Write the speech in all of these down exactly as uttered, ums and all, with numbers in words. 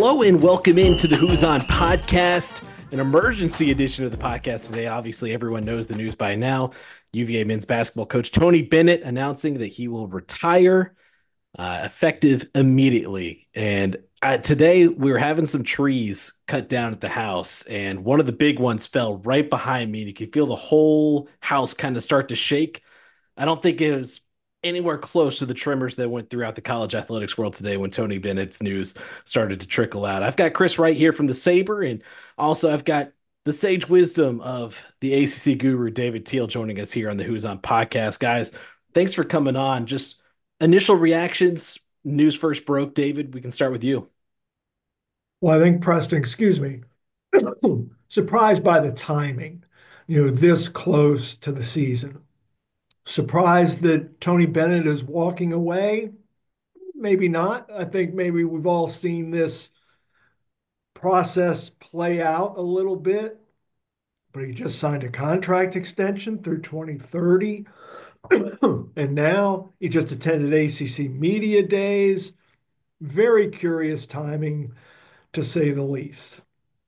Hello and welcome into the Who's On podcast, an emergency edition of the podcast today. Obviously, everyone knows the news by now. U V A men's basketball coach Tony Bennett announcing that he will retire uh, effective immediately. And uh, today we were having some trees cut down at the house, and one of the big ones fell right behind me. And you could feel the whole house kind of start to shake. I don't think it was anywhere close to the tremors that went throughout the college athletics world today when Tony Bennett's news started to trickle out. I've got Chris right here from the Saber, and also I've got the sage wisdom of the A C C guru, David Teal, joining us here on the Who's On podcast. Guys, thanks for coming on. Just initial reactions, news first broke. David, we can start with you. Well, I think Preston, excuse me, surprised by the timing, you know, this close to the season. Surprised that Tony Bennett is walking away? Maybe not. I think maybe we've all seen this process play out a little bit, but he just signed a contract extension through twenty thirty. And now he just attended A C C Media Days. Very curious timing, to say the least.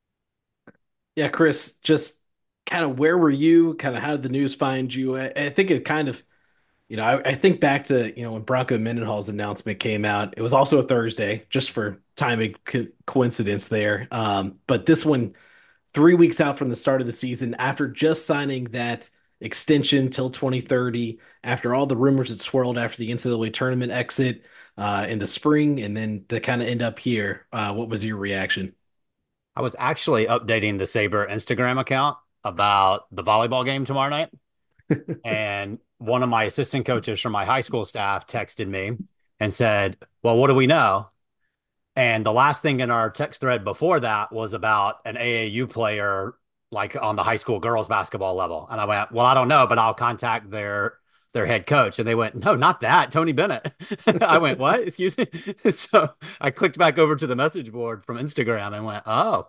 Yeah, Chris, just kind of where were you? Kind of how did the news find you? I, I think it kind of You know, I, I think back to, you know, when Bronco Mendenhall's announcement came out, it was also a Thursday, just for timing co coincidence there. Um, but this one, three weeks out from the start of the season, after just signing that extension till twenty thirty, after all the rumors that swirled after the N C double A tournament exit uh, in the spring, and then to kind of end up here, uh, what was your reaction? I was actually updating the Sabre Instagram account about the volleyball game tomorrow night. And one of my assistant coaches from my high school staff texted me and said, "Well, what do we know?" And the last thing in our text thread before that was about an A A U player, like on the high school girls basketball level. And I went, "Well, I don't know, but I'll contact their their head coach." And they went, "No, not that, Tony Bennett." I went, "What? Excuse me." So I clicked back over to the message board from Instagram and went, "Oh."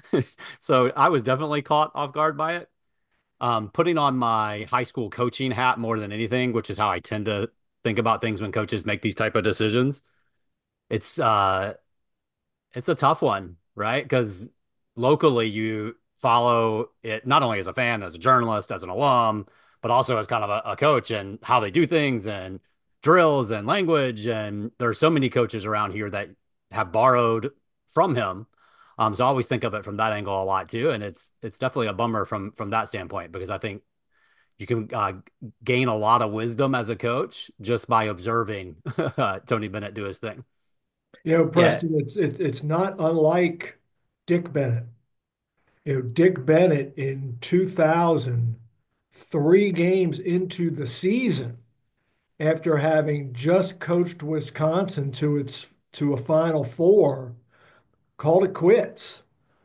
So I was definitely caught off guard by it. Um, putting on my high school coaching hat more than anything, which is how I tend to think about things when coaches make these type of decisions. It's uh it's a tough one, right? Because locally you follow it not only as a fan, as a journalist, as an alum, but also as kind of a, a coach and how they do things and drills and language. And there are so many coaches around here that have borrowed from him. Um, so I always think of it from that angle a lot too. And it's it's definitely a bummer from from that standpoint because I think you can uh, gain a lot of wisdom as a coach just by observing Tony Bennett do his thing. You know, Yeah, Preston, it's it's it's not unlike Dick Bennett. You know, Dick Bennett in two thousand, three games into the season, after having just coached Wisconsin to its to a Final Four, called it quits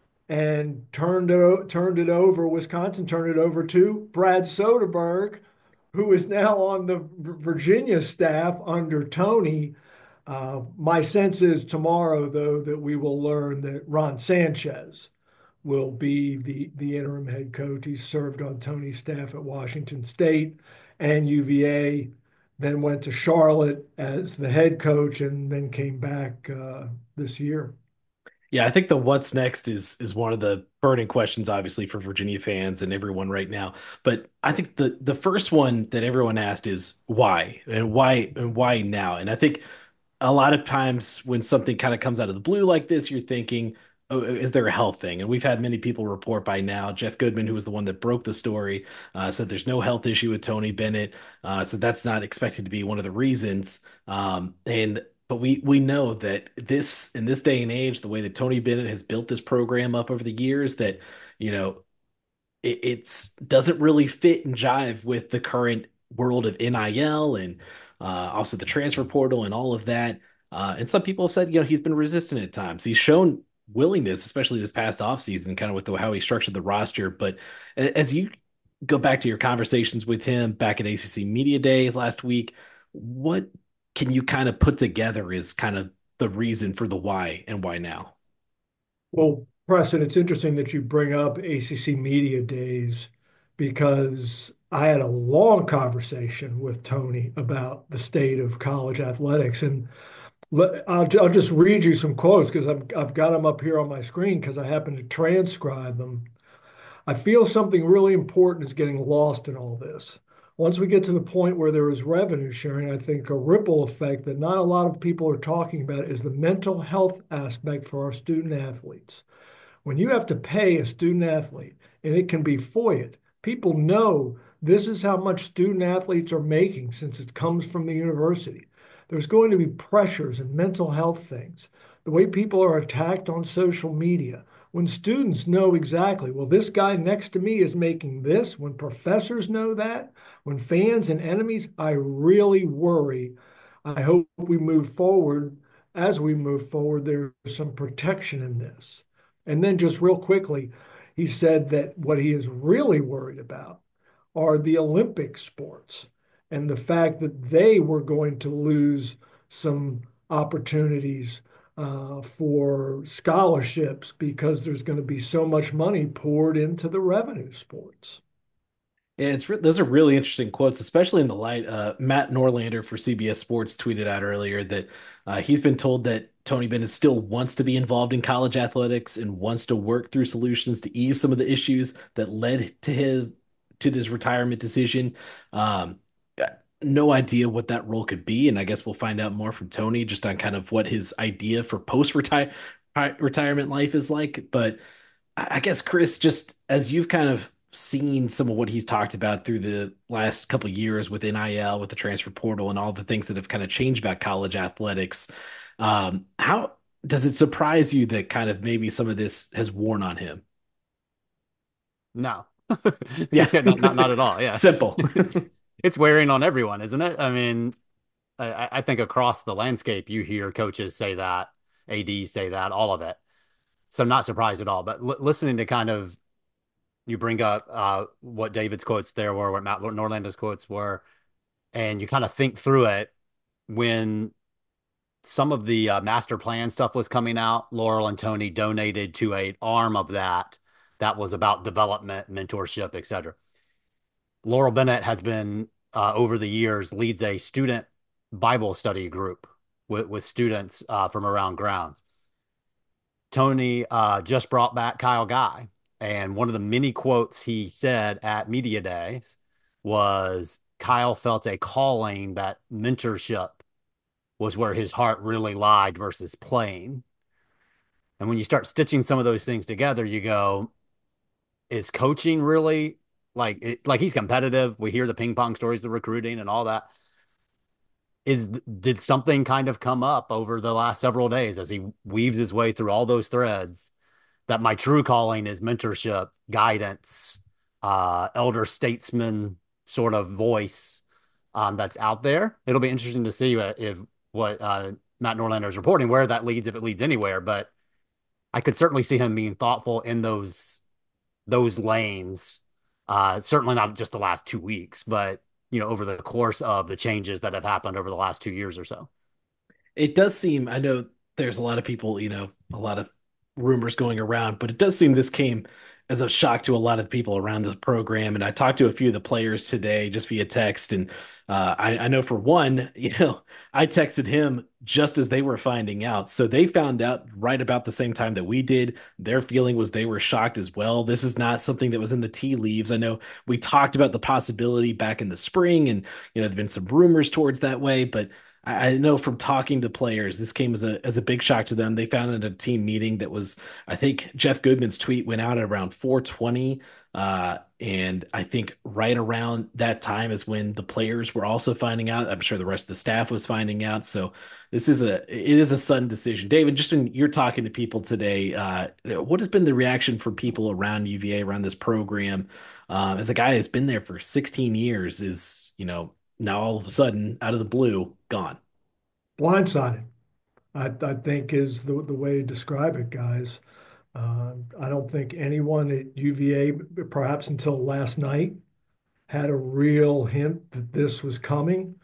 and turned it turned it over. Wisconsin turned it over to Brad Soderberg, who is now on the Virginia staff under Tony. Uh, my sense is tomorrow, though, that we will learn that Ron Sanchez will be the, the interim head coach. He served on Tony's staff at Washington State and U V A, then went to Charlotte as the head coach, and then came back uh, this year. Yeah, I think the what's next is is one of the burning questions, obviously, for Virginia fans and everyone right now. But I think the the first one that everyone asked is why and why and why now. And I think a lot of times when something kind of comes out of the blue like this, you're thinking, oh, is there a health thing? And we've had many people report by now. Jeff Goodman, who was the one that broke the story, uh, said there's no health issue with Tony Bennett. Uh, so that's not expected to be one of the reasons. Um, and but we we know that this in this day and age, the way that Tony Bennett has built this program up over the years, that you know it it's doesn't really fit and jive with the current world of N I L and uh, also the transfer portal and all of that. Uh, and some people have said, you know, he's been resistant at times. He's shown willingness, especially this past offseason, kind of with the, how he structured the roster. But as you go back to your conversations with him back at A C C Media Days last week, what can you kind of put together as kind of the reason for the why and why now? Well, Preston, it's interesting that you bring up A C C Media Days because I had a long conversation with Tony about the state of college athletics. And Let, I'll, I'll just read you some quotes because I've, I've got them up here on my screen because I happen to transcribe them. I feel something really important is getting lost in all this. Once we get to the point where there is revenue sharing, I think a ripple effect that not a lot of people are talking about is the mental health aspect for our student athletes. When you have to pay a student athlete and it can be FOIA'd, people know this is how much student athletes are making since it comes from the university. There's going to be pressures and mental health things. The way people are attacked on social media. When students know exactly, well, this guy next to me is making this, when professors know that, when fans and enemies, I really worry. I hope we move forward. As we move forward, there's some protection in this. And then just real quickly, he said that what he is really worried about are the Olympic sports and the fact that they were going to lose some opportunities uh, for scholarships because there's going to be so much money poured into the revenue sports. Yeah, it's re- those are really interesting quotes, especially in the light. Uh, Matt Norlander for C B S Sports tweeted out earlier that uh, he's been told that Tony Bennett still wants to be involved in college athletics and wants to work through solutions to ease some of the issues that led to his to this retirement decision. Um, uh, no idea what that role could be, and I guess we'll find out more from Tony just on kind of what his idea for post retire retirement life is like. But I guess Chris, just as you've kind of seen some of what he's talked about through the last couple of years with N I L, with the transfer portal, and all the things that have kind of changed about college athletics, um, how does it surprise you that kind of maybe some of this has worn on him? No. Yeah, Yeah, not, not not at all. Yeah. simple. It's wearing on everyone, isn't it? I mean, I, I think across the landscape, you hear coaches say that, A Ds say that, all of it. So not surprised at all. But l listening to kind of you bring up uh, what David's quotes there were, what Matt Norlander's quotes were, and you kind of think through it when some of the uh, master plan stuff was coming out. Laurel and Tony donated to a arm of that that was about development, mentorship, et cetera. Laurel Bennett has been uh, over the years leads a student Bible study group with, with students uh, from around grounds. Tony uh, just brought back Kyle Guy, and one of the many quotes he said at media days was Kyle felt a calling that mentorship was where his heart really lied versus playing. And when you start stitching some of those things together, you go, is coaching really like it, like he's competitive? We hear the ping pong stories, the recruiting and all that. Is did something kind of come up over the last several days as he weaves his way through all those threads that my true calling is mentorship, guidance, uh, elder statesman sort of voice um, that's out there. It'll be interesting to see if what uh, Matt Norlander is reporting, where that leads, if it leads anywhere. But I could certainly see him being thoughtful in those those lanes. Uh, certainly not just the last two weeks, but you know, over the course of the changes that have happened over the last two years or so. It does seem, I know there's a lot of people, you know, a lot of rumors going around, but it does seem this came as a shock to a lot of people around the program. And I talked to a few of the players today just via text. And uh, I, I know for one, you know, I texted him just as they were finding out. So they found out right about the same time that we did. Their feeling was they were shocked as well. This is not something that was in the tea leaves. I know we talked about the possibility back in the spring, and, you know, there've been some rumors towards that way, but I know from talking to players, this came as a as a big shock to them. They found at a team meeting that was, I think Jeff Goodman's tweet went out at around four twenty, uh, and I think right around that time is when the players were also finding out. I'm sure the rest of the staff was finding out. So this is a it is a sudden decision. David, just when you're talking to people today, uh, what has been the reaction from people around U V A, around this program? Um, as a guy that's been there for sixteen years, is, you know, now all of a sudden, out of the blue, gone. Blindsided, I, I think is the, the way to describe it, guys. Uh, I don't think anyone at U V A, perhaps until last night, had a real hint that this was coming.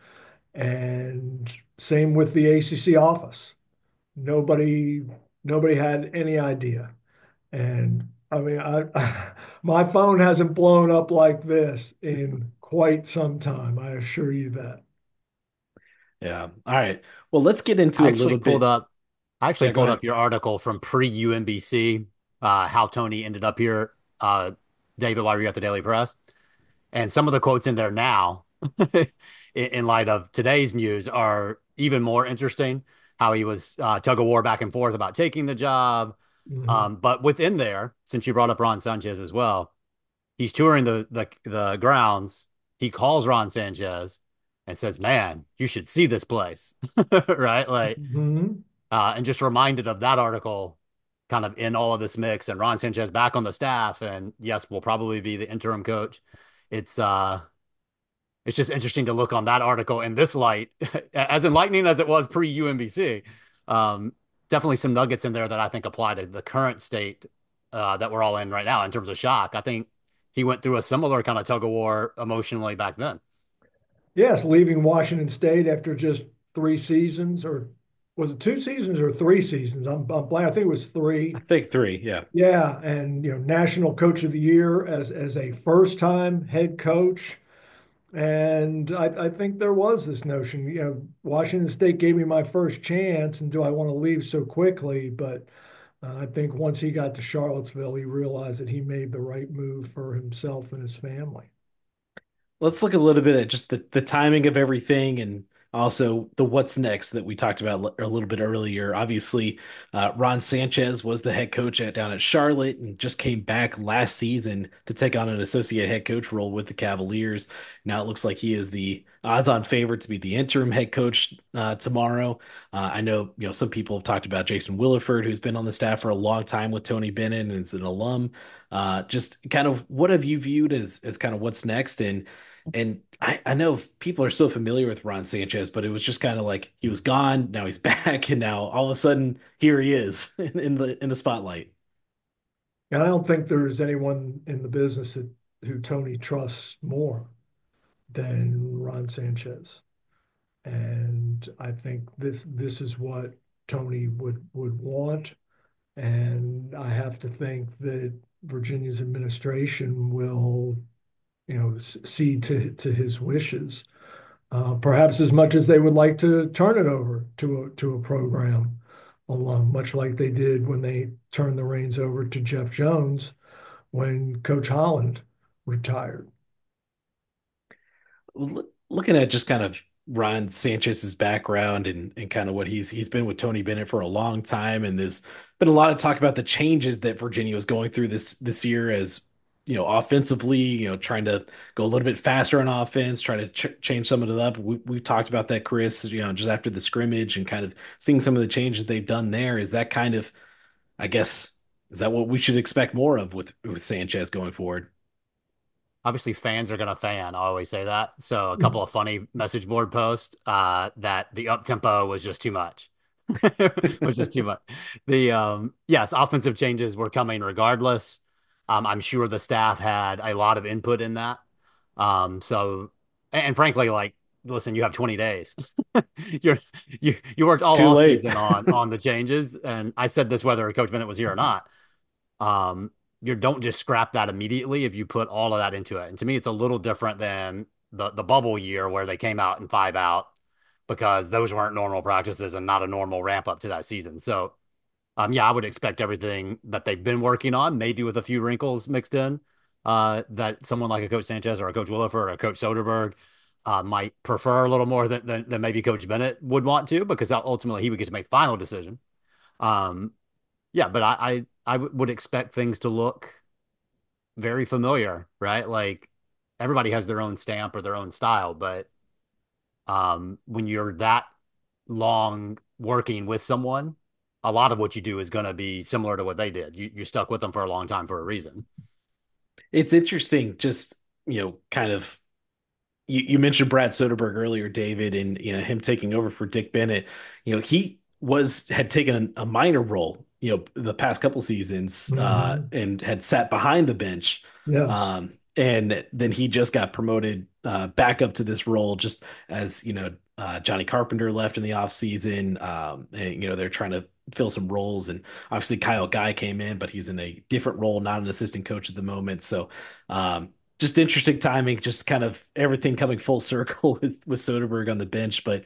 And same with the A C C office. Nobody, nobody had any idea. And I mean, I, I my phone hasn't blown up like this in quite some time. I assure you that. Yeah. All right. Well, let's get into I a actually little pulled bit. up I actually Yeah, go pulled ahead. up your article from pre-U M B C, uh, how Tony ended up here, uh, David, while you were at the Daily Press. And some of the quotes in there now, in, in light of today's news, are even more interesting. How he was uh, tug of war back and forth about taking the job. Mhm. Um, but within there, since you brought up Ron Sanchez as well, he's touring the the the grounds. He calls Ron Sanchez and says, "Man, you should see this place." Right? Like, Mhm. uh, and just reminded of that article kind of in all of this mix and Ron Sanchez back on the staff and yes, will probably be the interim coach. It's uh it's just interesting to look on that article in this light, as enlightening as it was pre-U M B C. Um, definitely some nuggets in there that I think apply to the current state uh, that we're all in right now in terms of shock. I think he went through a similar kind of tug of war emotionally back then. Yes, leaving Washington State after just three seasons, or was it two seasons or three seasons? I'm, I'm blank. I think it was I three. think three. Yeah. Yeah, and you know, National Coach of the Year as as a first time head coach. And I, I think there was this notion, you know, Washington State gave me my first chance, and do I want to leave so quickly? But uh, I think once he got to Charlottesville, he realized that he made the right move for himself and his family. Let's look a little bit at just the, the timing of everything and also the what's next that we talked about a little bit earlier. Obviously, uh, Ron Sanchez was the head coach at, down at Charlotte and just came back last season to take on an associate head coach role with the Cavaliers. Now it looks like he is the odds-on favorite to be the interim head coach uh, tomorrow. Uh, I know, you know, some people have talked about Jason Williford, who's been on the staff for a long time with Tony Bennett and is an alum. Uh, just kind of what have you viewed as as kind of what's next and and I, I know people are so familiar with Ron Sanchez, but it was just kind of like he was gone, now he's back, and now all of a sudden here he is in, in the in the spotlight. And I don't think there's anyone in the business that, who Tony trusts more than Ron Sanchez. And I think this this is what Tony would would want. And I have to think that Virginia's administration will, you know, cede to to his wishes, uh, perhaps as much as they would like to turn it over to a to a program alum, much like they did when they turned the reins over to Jeff Jones when Coach Holland retired. Looking at just kind of Ron Sanchez's background and and kind of what he's he's been with Tony Bennett for a long time, and there's been a lot of talk about the changes that Virginia was going through this this year as you know offensively, you know, trying to go a little bit faster on offense, trying to ch change some of it up. We we've talked about that, Chris, you know, just after the scrimmage and kind of seeing some of the changes they've done there. Is that kind of, I guess, is that what we should expect more of with with Sanchez going forward? Obviously, fans are going to fan. I always say that. So, a couple of funny message board posts uh, that the up tempo was just too much. Was just too much. The um, yes, offensive changes were coming regardless. Um, I'm sure the staff had a lot of input in that. Um, so, and frankly, like, listen, you have twenty days. You're you you worked It's all too off late. season on on the changes, and I said this whether Coach Bennett was here or not. Um, you don't just scrap that immediately if you put all of that into it. And to me, it's a little different than the the bubble year where they came out and five out because those weren't normal practices and not a normal ramp up to that season. So, um, yeah, I would expect everything that they've been working on, maybe with a few wrinkles mixed in, uh, that someone like a Coach Sanchez or a Coach Williford or a Coach Soderberg uh, might prefer a little more than, than, than maybe Coach Bennett would want to, because ultimately he would get to make the final decision. Um, yeah, but I, I, I would expect things to look very familiar, right? Like everybody has their own stamp or their own style, but um, when you're that long working with someone, a lot of what you do is going to be similar to what they did. You, you're stuck with them for a long time for a reason. It's interesting, just you know, kind of you, you mentioned Brad Soderberg earlier, David, and you know him taking over for Dick Bennett. You know, he was had taken a, a minor role, you know, the past couple seasons, uh, Mhm. and had sat behind the bench. Yes. Um, and then he just got promoted uh, back up to this role, just as you know, uh, Johnny Carpenter left in the offseason. Um, and you know, they're trying to fill some roles, and obviously Kyle Guy came in, but he's in a different role, not an assistant coach at the moment. So. Um, just interesting timing, just kind of everything coming full circle with with Soderberg on the bench. But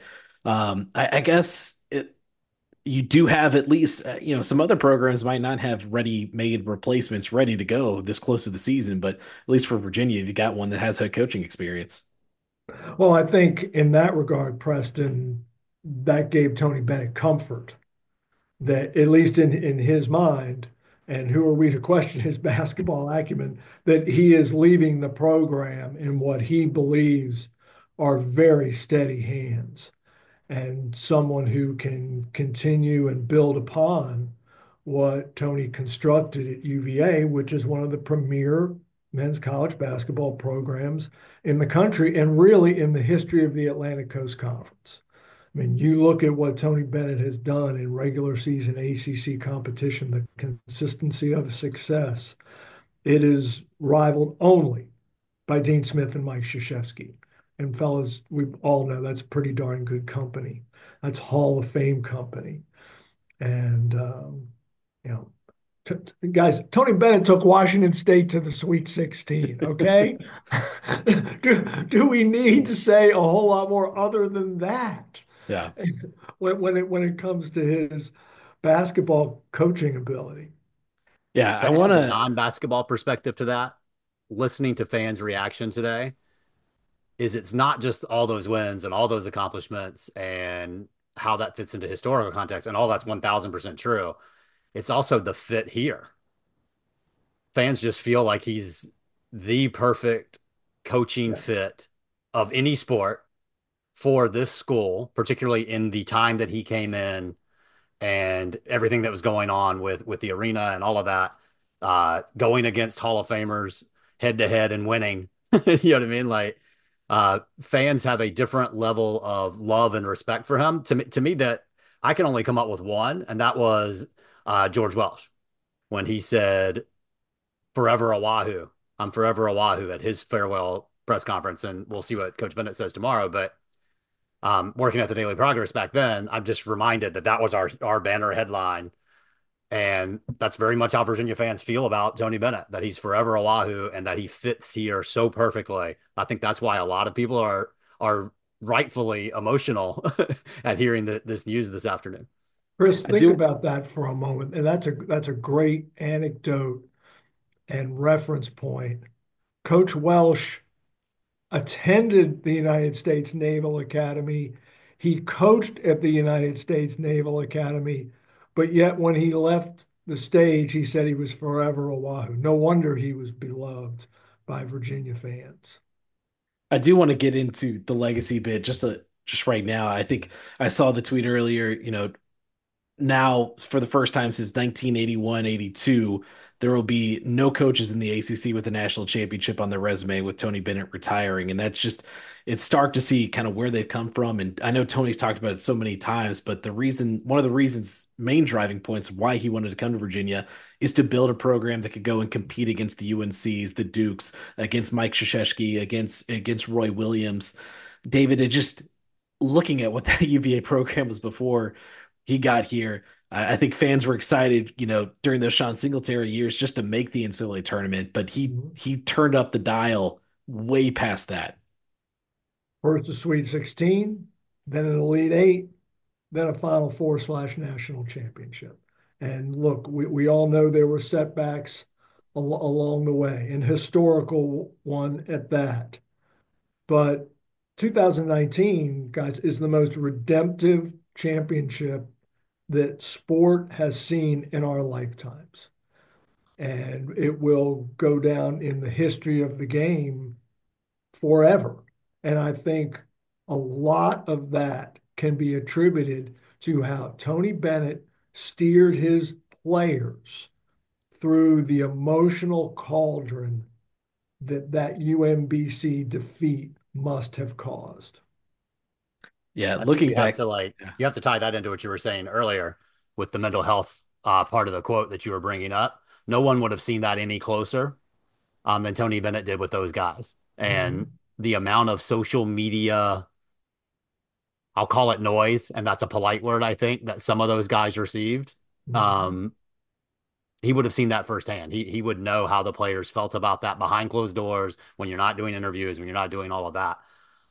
Um, I, I guess it, you do have at least, uh, you know, some other programs might not have ready-made replacements ready to go this close to the season, but at least for Virginia, you got one that has head coaching experience. Well, I think in that regard, Preston, that gave Tony Bennett comfort that, at least in, in his mind, and who are we to question his basketball acumen, that he is leaving the program in what he believes are very steady hands and someone who can continue and build upon what Tony constructed at U V A, which is one of the premier men's college basketball programs in the country and really in the history of the Atlantic Coast Conference. I mean, you look at what Tony Bennett has done in regular season A C C competition, the consistency of success, it is rivaled only by Dean Smith and Mike Krzyzewski. And fellas, we all know that's pretty darn good company. That's Hall of Fame company. And, um, you know, t- t- guys, Tony Bennett took Washington State to the Sweet sixteen, okay? do, do we need to say a whole lot more other than that Yeah. when, when, it, when it comes to his basketball coaching ability? Yeah, I To want add the to. non-basketball perspective to that, listening to fans' reaction today is it's not just all those wins and all those accomplishments and how that fits into historical context, and all that's one thousand percent true. It's also the fit here. Fans just feel like he's the perfect coaching Yeah. fit of any sport for this school, particularly in the time that he came in and everything that was going on with with the arena and all of that, uh, going against Hall of Famers head to head and winning. You know what I mean? Like uh, fans have a different level of love and respect for him. To me, to me, that I can only come up with one, and that was uh, George Welsh when he said, "Forever Oahu." I'm forever Oahu at his farewell press conference, and we'll see what Coach Bennett says tomorrow. But um, working at the Daily Progress back then, I'm just reminded that that was our our banner headline, and that's very much how Virginia fans feel about Tony Bennett, that he's forever Oahu and that he fits here so perfectly. I think that's why a lot of people are are rightfully emotional at hearing the, this news this afternoon. Chris, I think do. about that for a moment. And that's a that's a great anecdote and reference point. Coach Welsh attended the United States Naval Academy. He coached at the United States Naval Academy, but yet when he left the stage, he said he was forever Oahu. No wonder he was beloved by Virginia fans. I do want to get into the legacy bit just a, just right now. I think I saw the tweet earlier, you know, now for the first time since nineteen eighty-one eighty-two, there will be no coaches in the A C C with a national championship on their resume with Tony Bennett retiring. And that's just, it's stark to see kind of where they've come from. And I know Tony's talked about it so many times, but the reason, one of the reasons, main driving points of why he wanted to come to Virginia is to build a program that could go and compete against the U N Cs, the Dukes, against Mike Krzyzewski, against, against Roy Williams. David, it just, looking at what that U V A program was before he got here, I, I think fans were excited, you know, during those Sean Singletary years just to make the N C double A tournament, but he Mhm. he turned up the dial way past that. First a Sweet sixteen, then an Elite Eight, then a Final Four slash national championship. And look, we, we all know there were setbacks al along the way, and historical one at that. But two thousand nineteen, guys, is the most redemptive championship that sport has seen in our lifetimes. And it will go down in the history of the game forever. And I think a lot of that can be attributed to how Tony Bennett steered his players through the emotional cauldron that that U M B C defeat must have caused. Yeah, I think looking you have back, to like yeah. you have to tie that into what you were saying earlier with the mental health uh, part of the quote that you were bringing up. No one would have seen that any closer um, than Tony Bennett did with those guys, and Mhm. the amount of social media, I'll call it noise, and that's a polite word, I think, that some of those guys received. Mhm. Um, he would have seen that firsthand. He he would know how the players felt about that behind closed doors when you're not doing interviews, when you're not doing all of that.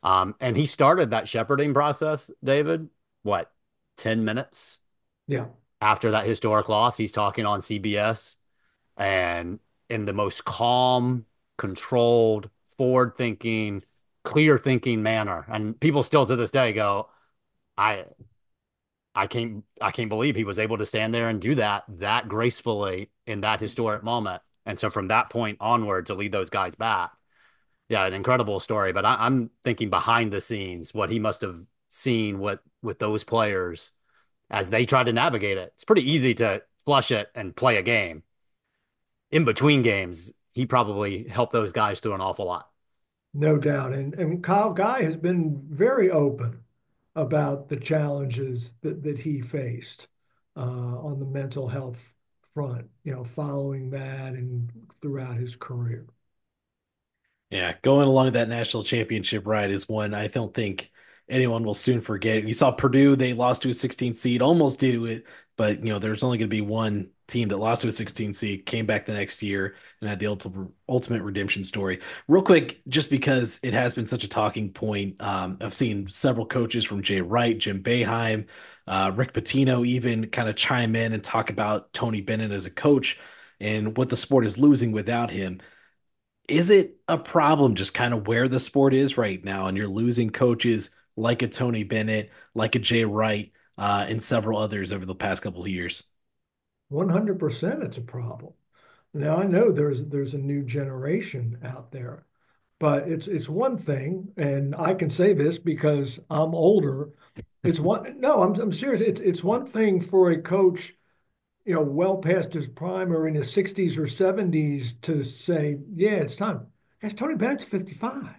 Um, and he started that shepherding process, David, what, ten minutes Yeah. after that historic loss? He's talking on C B S and in the most calm, controlled, forward thinking, clear thinking manner. And people still to this day go, I I can't I can't believe he was able to stand there and do that that gracefully in that historic moment. And so from that point onward to lead those guys back, yeah, an incredible story. But I, I'm thinking behind the scenes, what he must have seen what with those players as they try to navigate it. It's pretty easy to flush it and play a game. In between games, he probably helped those guys through an awful lot. No doubt. And and Kyle Guy has been very open about the challenges that, that he faced uh, on the mental health front, you know, following that and throughout his career. Yeah, going along that national championship ride is one I don't think anyone will soon forget. You saw Purdue, they lost to a sixteen seed, almost did it, but you know, there's only going to be one team that lost to a sixteen seed, came back the next year and had the ultimate ultimate redemption story. Real quick, just because it has been such a talking point, um, I've seen several coaches from Jay Wright, Jim Boeheim, uh, Rick Pitino even kind of chime in and talk about Tony Bennett as a coach and what the sport is losing without him. Is it a problem just kind of where the sport is right now and you're losing coaches like a Tony Bennett, like a Jay Wright, uh, and several others over the past couple of years? one hundred percent it's a problem. Now I know there's there's a new generation out there, but it's it's one thing, and I can say this because I'm older. It's one no, I'm I'm serious. It's it's one thing for a coach, you know, well past his prime or in his sixties or seventies to say, yeah, it's time. Guys, Tony Bennett's fifty-five.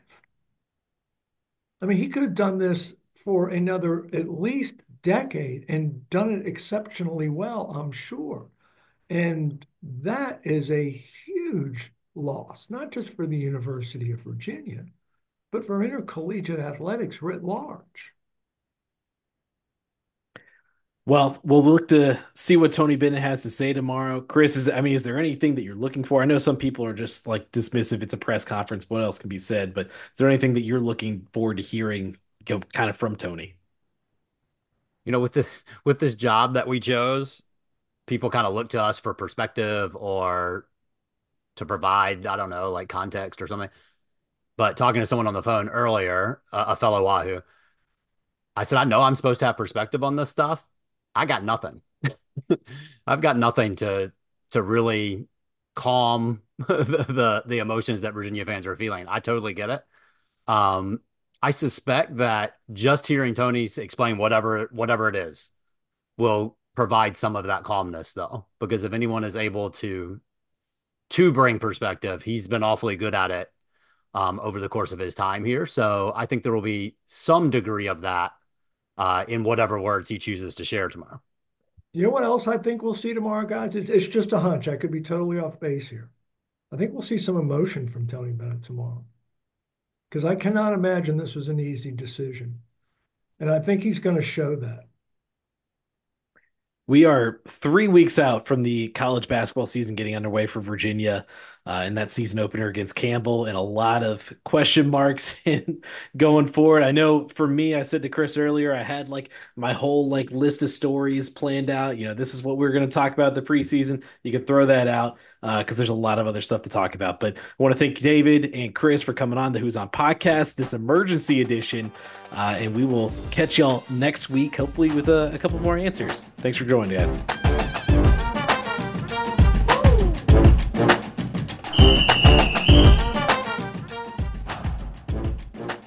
I mean, he could have done this for another at least decade and done it exceptionally well, I'm sure. And that is a huge loss, not just for the University of Virginia, but for intercollegiate athletics writ large. Well, we'll look to see what Tony Bennett has to say tomorrow. Chris, is I mean, is there anything that you're looking for? I know some people are just like dismissive. It's a press conference. What else can be said? But is there anything that you're looking forward to hearing, you know, kind of from Tony? You know, with this with this job that we chose, people kind of look to us for perspective or to provide, I don't know, like context or something. But talking to someone on the phone earlier, a, a fellow Wahoo, I said, I know I'm supposed to have perspective on this stuff. I got nothing. I've got nothing to to really calm the, the the emotions that Virginia fans are feeling. I totally get it. Um, I suspect that just hearing Tony explain whatever whatever it is will provide some of that calmness, though, because if anyone is able to to bring perspective, he's been awfully good at it um, over the course of his time here. So I think there will be some degree of that uh, in whatever words he chooses to share tomorrow. You know what else I think we'll see tomorrow, guys? It's, it's just a hunch. I could be totally off base here. I think we'll see some emotion from Tony Bennett tomorrow because I cannot imagine this was an easy decision. And I think he's going to show that. We are three weeks out from the college basketball season getting underway for Virginia, uh, and that season opener against Campbell, and a lot of question marks in going forward. I know for me, I said to Chris earlier, I had like my whole like list of stories planned out. You know, this is what we're going to talk about the preseason. You can throw that out because uh, there's a lot of other stuff to talk about. But I want to thank David and Chris for coming on the Who's On podcast, this emergency edition, uh, and we will catch y'all next week, hopefully with a, a couple more answers. Thanks for joining, guys.